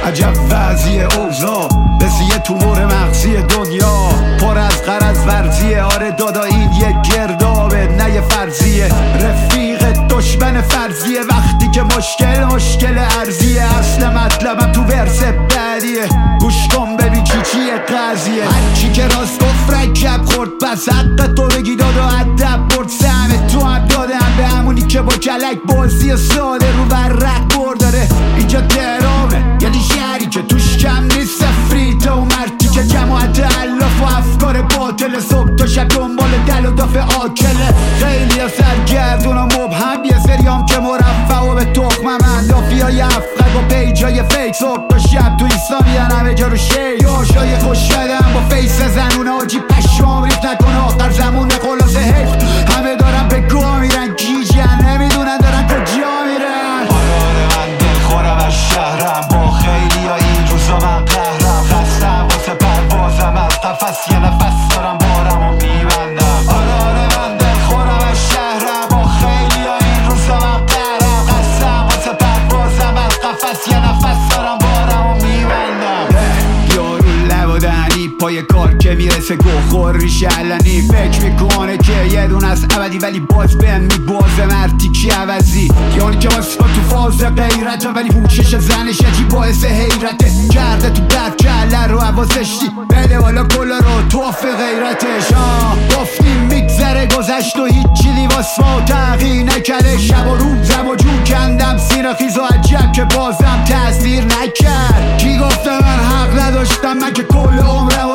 عجب وضعی اوضاع مثل یه تومور مغزی دنیا پر از غرض ورزیه. آره دادا این یه گردابه نه یه فرضیه. رفیق دشمن فرضیه وقتی که مشکل ارزیه. اصل مطلبم تو ورس بعدیه. گوش کن ببین چیه قضیه. هرچی که راست گفت رکب خورد پس حق تو بگی دادا ادب برد. سهم تو هم دادم به همونی که با کلک بازی ساده رو برق برداره. اینجا درامه یعنی شهری که توش کم نیست سفریت و مرتی که جماعت علاف و افکار باطل. صبح تا شب دنبال دل و دافع آکله. خیلی سرگردون و مبهم یه سریام که مرفع و به تخمم اندافی های افقد و پیجای فیک. صبح تا شب تو ایسا میدن همه جا رو شیک. یاشای خوش شدم با فیس زنونه آجی پشمام ریف نکنه آخر زمونه خلاصه حیف. همه دارن به گاه میرن گیجن نمیدونن دارن کجا میرن. آره من دلخورم از شهرم با خیلی ها این روزا من قهرم. خستم واسه پروازم از قفس یه نفس دارم بارم و میبندم. آره من دلخورم از شهرم با خیلی ها این روزا من قهرم. خستم واسه پروازم از قفس یه نفس دارم بارم و میبندم. یارو لب و دهنی پای کار که میرسه گوخور ریشه علنی. فکر میکنه که یه دون از ابدی ولی باز بهم میبازه مرتی کی عوضی. یعنی که واسه تو فاز غیرته ولی پوشش زنش عجیب باعث حیرته. کرده تو درد کله رو حواسشتی بده بالا کلا رو توف غیرتش. گفتیم میگذره گذشت و هیچی لیواس ما تغییر نکرده. شب و روزم و جو کندم سینه خیز و عجب که بازم تاثیر نکرد. کی گفته من حق نداشتم من که کل عمرم